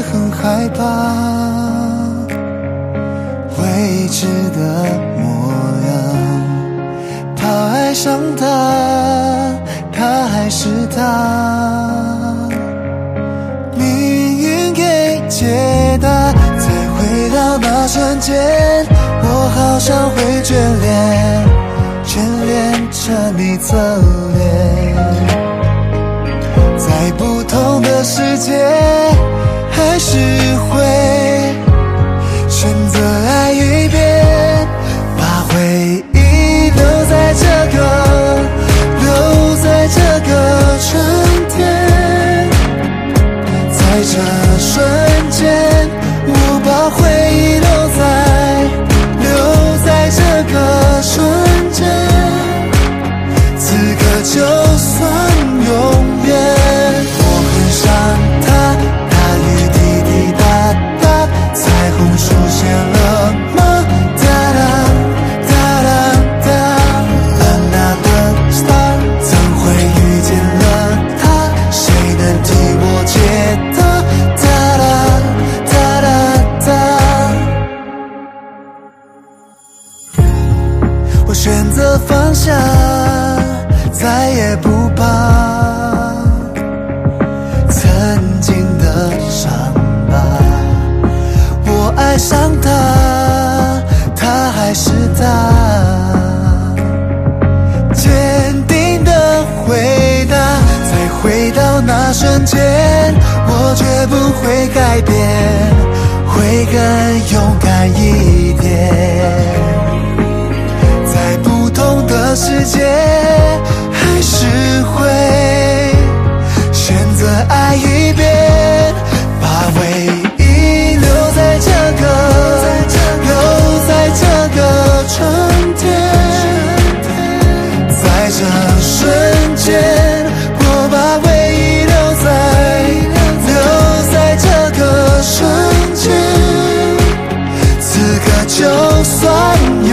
很害怕未知的模样，怕爱上他，他还是他，命运给解答。再回到那瞬间，我好像会眷恋着你侧脸，在不同的世界还是会选择爱一遍，把回忆留在这个春天，在这瞬间我把回忆留在这个瞬间，此刻就算永远。我很想他，大雨滴滴答答，彩虹出现了吗？哒啦哒啦哒 Another star， 怎会遇见了他？谁能替我解答？哒啦哒啦哒。我选择放下，再也不怕曾经的伤疤。我爱上他，他还是他，坚定的回答。再回到那瞬间，我绝不会改变，会更勇敢一点。在不同的世界还是会选择爱一遍，把回忆留在这个春天，在这瞬间我把回忆留在这个瞬间，此刻就算